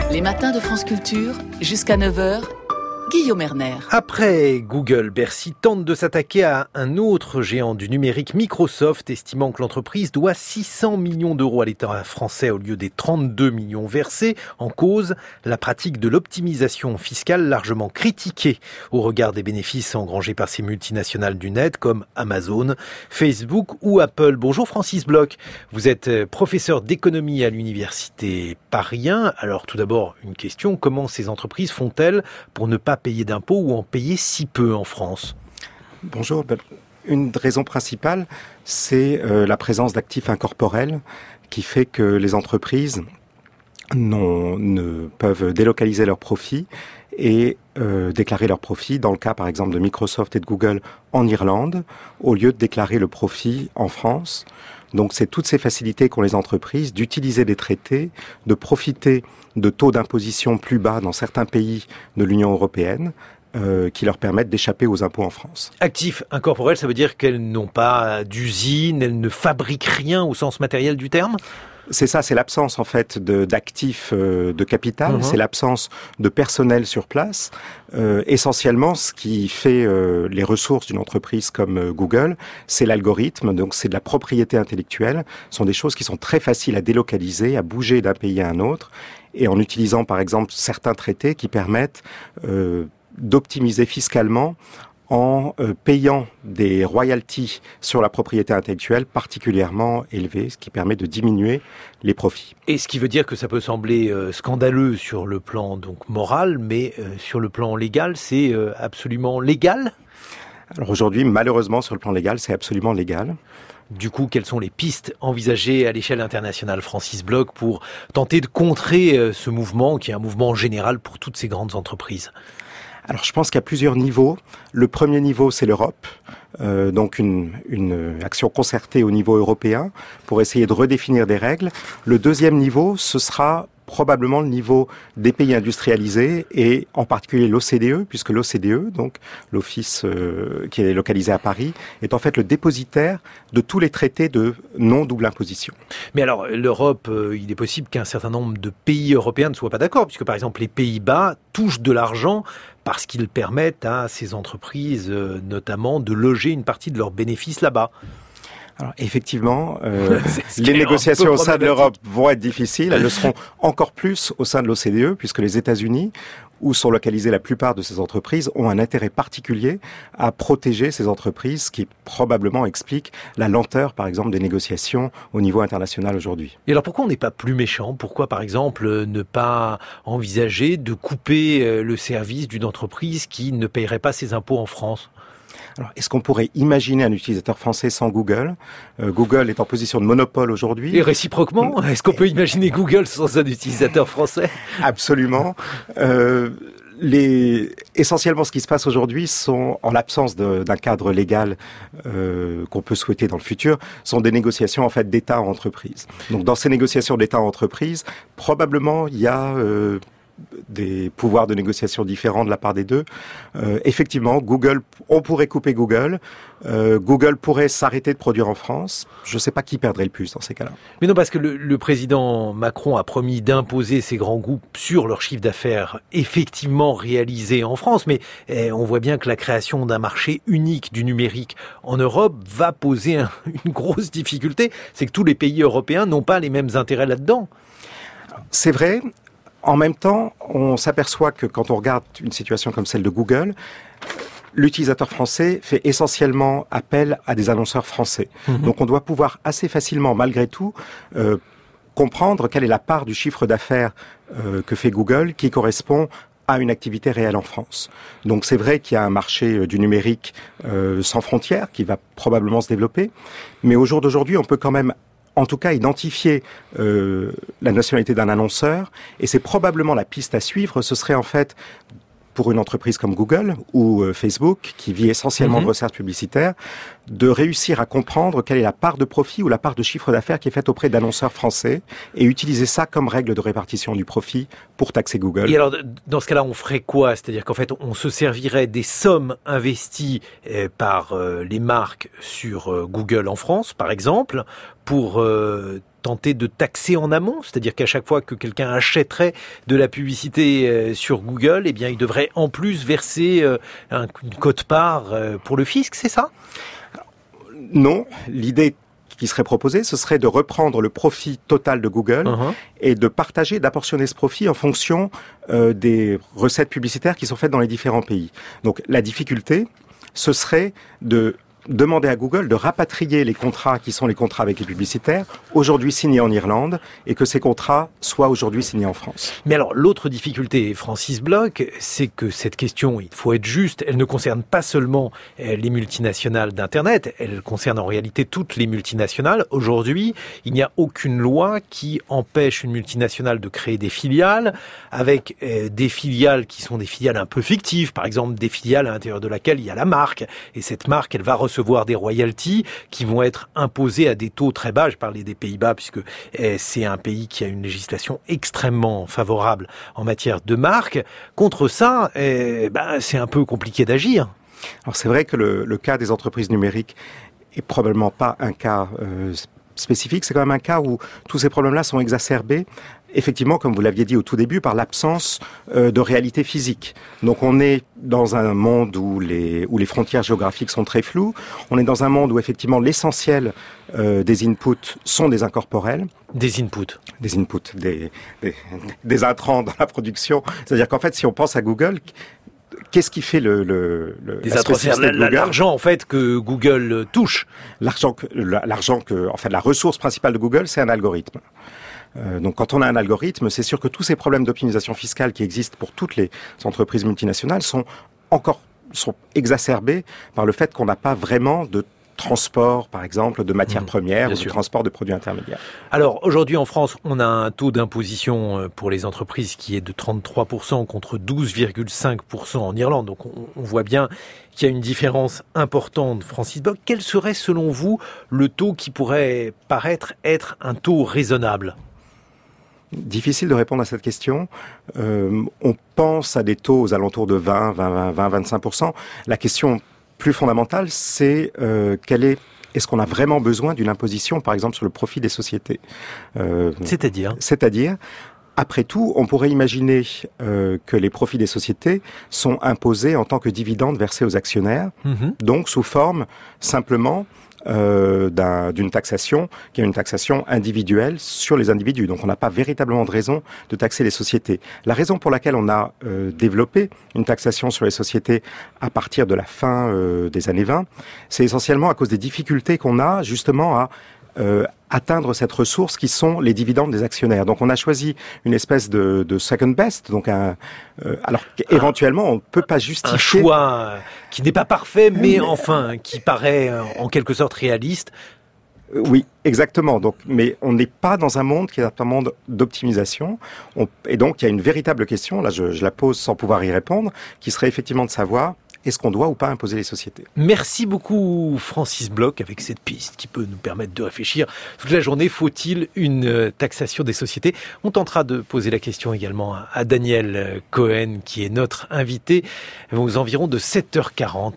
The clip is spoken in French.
Les matins de France Culture, jusqu'à 9 heures, Guillaume Erner. Après Google, Bercy tente de s'attaquer à un autre géant du numérique, Microsoft, estimant que l'entreprise doit 600 millions d'euros à l'État français au lieu des 32 millions versés. En cause, la pratique de l'optimisation fiscale largement critiquée au regard des bénéfices engrangés par ces multinationales du net comme Amazon, Facebook ou Apple. Bonjour Francis Bloch, vous êtes professeur d'économie à l'université Paris 1. Alors tout d'abord, une question, comment ces entreprises font-elles pour ne pas payer d'impôts ou en payer si peu en France? Bonjour. Une raison principale, c'est la présence d'actifs incorporels qui fait que les entreprises ne peuvent délocaliser leurs profits et déclarer leurs profits, dans le cas par exemple de Microsoft et de Google, en Irlande, au lieu de déclarer le profit en France. Donc c'est toutes ces facilités qu'ont les entreprises d'utiliser des traités, de profiter de taux d'imposition plus bas dans certains pays de l'Union européenne, qui leur permettent d'échapper aux impôts en France. Actifs incorporels, ça veut dire qu'elles n'ont pas d'usine, elles ne fabriquent rien au sens matériel du terme ? C'est ça, c'est l'absence en fait d'actifs de capital, c'est l'absence de personnel sur place. Essentiellement, ce qui fait les ressources d'une entreprise comme Google, c'est l'algorithme, donc c'est de la propriété intellectuelle. Ce sont des choses qui sont très faciles à délocaliser, à bouger d'un pays à un autre, et en utilisant par exemple certains traités qui permettent d'optimiser fiscalement en payant des royalties sur la propriété intellectuelle particulièrement élevées, ce qui permet de diminuer les profits. Et ce qui veut dire que ça peut sembler scandaleux sur le plan donc moral, mais sur le plan légal, c'est absolument légal ? Alors aujourd'hui, malheureusement, sur le plan légal, c'est absolument légal. Du coup, quelles sont les pistes envisagées à l'échelle internationale, Francis Bloch, pour tenter de contrer ce mouvement, qui est un mouvement général pour toutes ces grandes entreprises ? Alors je pense qu'il y a plusieurs niveaux. Le premier niveau, c'est l'Europe, donc une action concertée au niveau européen pour essayer de redéfinir des règles. Le deuxième niveau, ce sera probablement le niveau des pays industrialisés et en particulier l'OCDE, puisque l'OCDE, donc l'office qui est localisé à Paris, est en fait le dépositaire de tous les traités de non-double imposition. Mais alors, l'Europe, il est possible qu'un certain nombre de pays européens ne soient pas d'accord, puisque par exemple les Pays-Bas touchent de l'argent parce qu'ils permettent à ces entreprises notamment de loger une partie de leurs bénéfices là-bas. Alors effectivement, les négociations au sein de l'Europe vont être difficiles. Elles le seront encore plus au sein de l'OCDE, puisque les États-Unis, où sont localisées la plupart de ces entreprises, ont un intérêt particulier à protéger ces entreprises, ce qui probablement explique la lenteur, par exemple, des négociations au niveau international aujourd'hui. Et alors pourquoi on n'est pas plus méchant ? Pourquoi, par exemple, ne pas envisager de couper le service d'une entreprise qui ne paierait pas ses impôts en France ? Alors, est-ce qu'on pourrait imaginer un utilisateur français sans Google ? Google est en position de monopole aujourd'hui. Et réciproquement, est-ce qu'on peut imaginer Google sans un utilisateur français ? Absolument. Essentiellement, ce qui se passe aujourd'hui sont, en l'absence d'un cadre légal qu'on peut souhaiter dans le futur, sont des négociations en fait d'État en entreprise. Donc, dans ces négociations d'État en entreprise, probablement il y a des pouvoirs de négociation différents de la part des deux. Effectivement, on pourrait couper Google. Google pourrait s'arrêter de produire en France. Je ne sais pas qui perdrait le plus dans ces cas-là. Mais non, parce que le président Macron a promis d'imposer ces grands groupes sur leur chiffre d'affaires effectivement réalisé en France. Mais on voit bien que la création d'un marché unique du numérique en Europe va poser une grosse difficulté. C'est que tous les pays européens n'ont pas les mêmes intérêts là-dedans. C'est vrai. En même temps, on s'aperçoit que quand on regarde une situation comme celle de Google, l'utilisateur français fait essentiellement appel à des annonceurs français. Donc on doit pouvoir assez facilement, malgré tout, comprendre quelle est la part du chiffre d'affaires que fait Google qui correspond à une activité réelle en France. Donc c'est vrai qu'il y a un marché du numérique sans frontières qui va probablement se développer, mais au jour d'aujourd'hui, on peut quand même en tout cas identifier la nationalité d'un annonceur, et c'est probablement la piste à suivre. Ce serait en fait, pour une entreprise comme Google ou Facebook, qui vit essentiellement de recettes publicitaires, de réussir à comprendre quelle est la part de profit ou la part de chiffre d'affaires qui est faite auprès d'annonceurs français et utiliser ça comme règle de répartition du profit pour taxer Google. Et alors, dans ce cas-là, on ferait quoi ? C'est-à-dire qu'en fait, on se servirait des sommes investies par les marques sur Google en France, par exemple, pour tenter de taxer en amont, c'est-à-dire qu'à chaque fois que quelqu'un achèterait de la publicité sur Google, eh bien, il devrait en plus verser une quote-part pour le fisc, c'est ça ? Non, l'idée qui serait proposée, ce serait de reprendre le profit total de Google et de partager, d'apportionner ce profit en fonction des recettes publicitaires qui sont faites dans les différents pays. Donc la difficulté, ce serait de demander à Google de rapatrier les contrats qui sont les contrats avec les publicitaires, aujourd'hui signés en Irlande, et que ces contrats soient aujourd'hui signés en France. Mais alors, l'autre difficulté, Francis Bloch, c'est que cette question, il faut être juste, elle ne concerne pas seulement les multinationales d'Internet, elle concerne en réalité toutes les multinationales. Aujourd'hui, il n'y a aucune loi qui empêche une multinationale de créer des filiales, avec des filiales qui sont des filiales un peu fictives, par exemple des filiales à l'intérieur de laquelle il y a la marque, et cette marque, elle va recevoir des royalties qui vont être imposées à des taux très bas. Je parlais des Pays-Bas puisque c'est un pays qui a une législation extrêmement favorable en matière de marque. Contre ça, c'est un peu compliqué d'agir. Alors c'est vrai que le cas des entreprises numériques est probablement pas un cas spécifique. C'est quand même un cas où tous ces problèmes-là sont exacerbés. Effectivement, comme vous l'aviez dit au tout début, par l'absence de réalité physique. Donc on est dans un monde où les frontières géographiques sont très floues. On est dans un monde où effectivement l'essentiel des inputs sont des incorporels. Des inputs, des intrants dans la production. C'est-à-dire qu'en fait, si on pense à Google, qu'est-ce qui fait l'argent en fait que Google touche? La ressource principale de Google, c'est un algorithme. Donc quand on a un algorithme, c'est sûr que tous ces problèmes d'optimisation fiscale qui existent pour toutes les entreprises multinationales sont exacerbés par le fait qu'on n'a pas vraiment de transport, par exemple, de matières premières ou de transport de produits intermédiaires. Alors, aujourd'hui en France, on a un taux d'imposition pour les entreprises qui est de 33% contre 12,5% en Irlande. Donc, on voit bien qu'il y a une différence importante. Francis Bloch, quel serait, selon vous, le taux qui pourrait paraître être un taux raisonnable ? Difficile de répondre à cette question. On pense à des taux aux alentours de 20-25%. La question plus fondamentale, c'est est-ce qu'on a vraiment besoin d'une imposition, par exemple, sur le profit des sociétés ? C'est-à-dire, après tout, on pourrait imaginer que les profits des sociétés sont imposés en tant que dividendes versés aux actionnaires, donc sous forme simplement d'une taxation qui est une taxation individuelle sur les individus. Donc on n'a pas véritablement de raison de taxer les sociétés. La raison pour laquelle on a développé une taxation sur les sociétés à partir de la fin des années 20, c'est essentiellement à cause des difficultés qu'on a justement à atteindre cette ressource qui sont les dividendes des actionnaires. Donc on a choisi une espèce de second best, donc alors qu'éventuellement on ne peut pas justifier... Un choix qui n'est pas parfait, mais enfin qui paraît en quelque sorte réaliste. Oui, exactement. Donc, mais on n'est pas dans un monde qui est un monde d'optimisation. Et donc il y a une véritable question, là je la pose sans pouvoir y répondre, qui serait effectivement de savoir... est-ce qu'on doit ou pas imposer les sociétés ? Merci beaucoup Francis Bloch avec cette piste qui peut nous permettre de réfléchir toute la journée. Faut-il une taxation des sociétés ? On tentera de poser la question également à Daniel Cohen qui est notre invité aux environs de 7h40.